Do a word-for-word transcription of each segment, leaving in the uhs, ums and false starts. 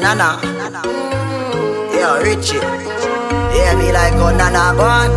Nana. Yo, Richie. Yeah, me like oh Nana gone.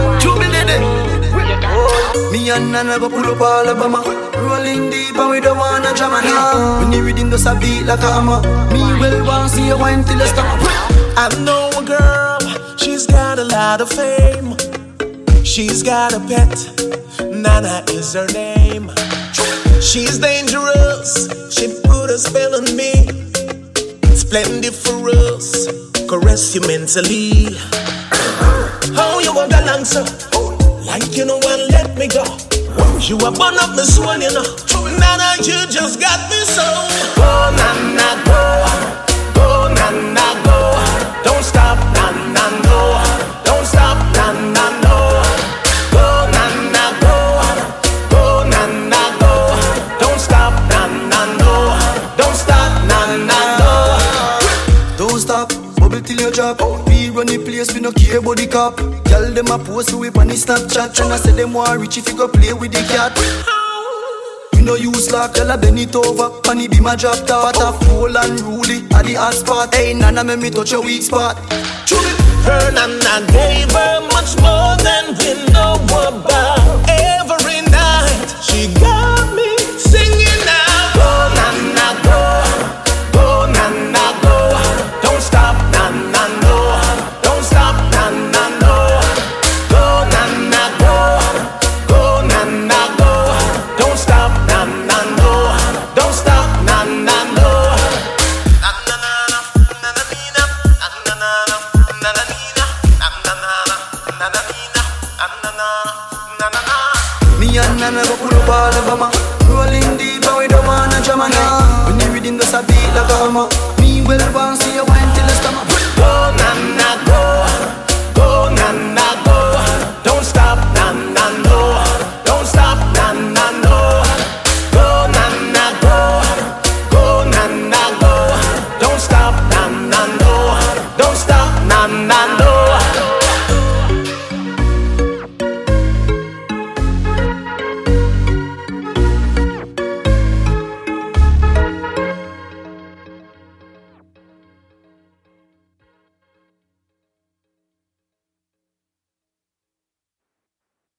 Oh. Me and Nana go pull up Alabama, rolling deep and we don't wanna drama now. When you reading those a beat like a hammer, me will want see you wine till the stomach. I know a girl, she's got a lot of fame. She's got a pet, Nana is her name. She's dangerous, she put a spell on me. Splendiferous, caress you mentally. How you want to answer? Like you know and let me go. You are born of the soul, you know. Nana, you just got me so. Go, Nana, go. Go, Nana, go. Don't stop, Nana, no. Don't stop, Nana, no. Go, Nana, go. Go, Nana, go. Don't stop, Nana, no. Don't stop, Nana, no. Don't stop, bubble till you drop. We run the place, we no care about the cop. Tell them I post we on the Snapchat. And I say them want rich if you go play with the cat. We no use lock, tell her bend it over. Money be my drop top. But a fool and ruly at the hot spot. Hey Nana, make me touch your weak spot. Her Nana gave her much more than we know about. Every night she got me singing now. Go Nana go, go Nana go. Don't stop Nana no, don't stop Nana no. Go Nana go, go Nana go. Don't stop Nana no, don't stop Nana no. Me and Nana go pull up Alabama, rolling deep and we don't wanna drama now. When you reading those a beat like a hammer, me will want see you wine till the stomach. Go Nana go, go Nana